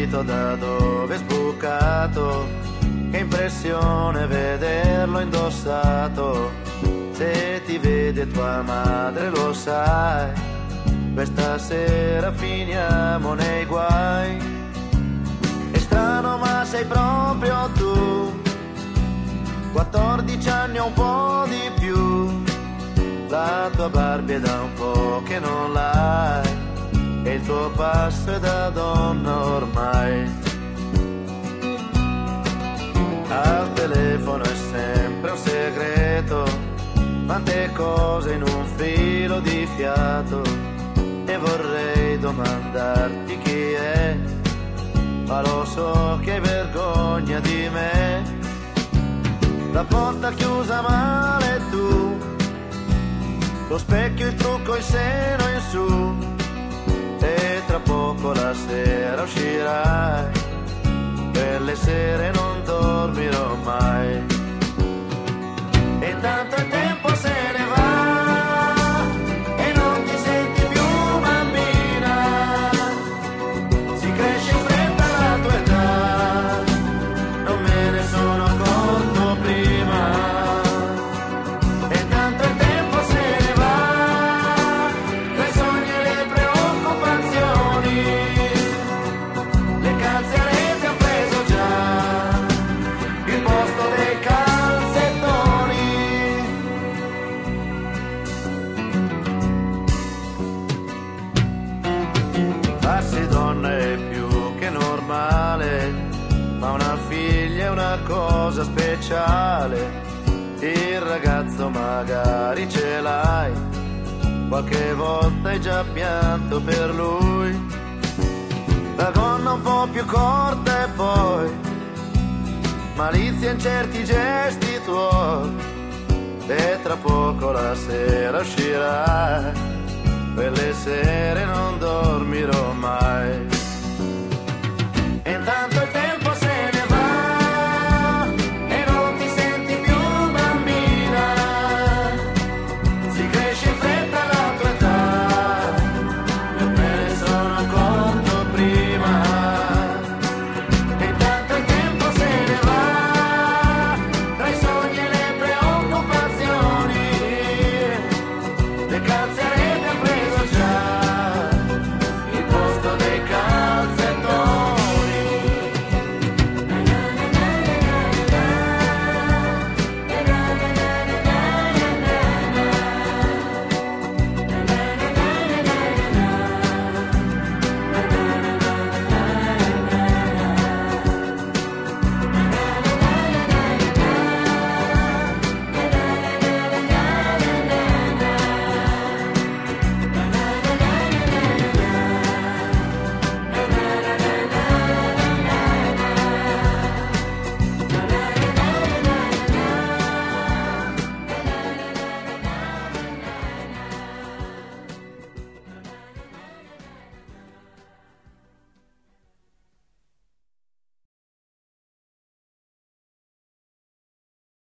capito da dove è sbucato, che impressione vederlo indossato. Se ti vede tua madre lo sai, questa sera finiamo nei guai. È strano ma sei proprio tu, 14 anni o un po' di più. La tua Barbie è da un po' che non l'hai, e il tuo passo è da donna ormai. Al telefono è sempre un segreto, quante cose in un filo di fiato. E vorrei domandarti chi è, ma lo so che hai vergogna di me. La porta chiusa male tu, lo specchio, il trucco, il seno in su, e tra poco la sera uscirai, per le sere non dormirò mai. E tanto il tempo se ne va e non ti senti più bambina, si cresce in fretta la tua età, non me ne sono accorto prima. Ma una figlia è una cosa speciale, il ragazzo magari ce l'hai, qualche volta hai già pianto per lui. La gonna un po' più corta e poi malizia in certi gesti tuoi, e tra poco la sera uscirà, quelle sere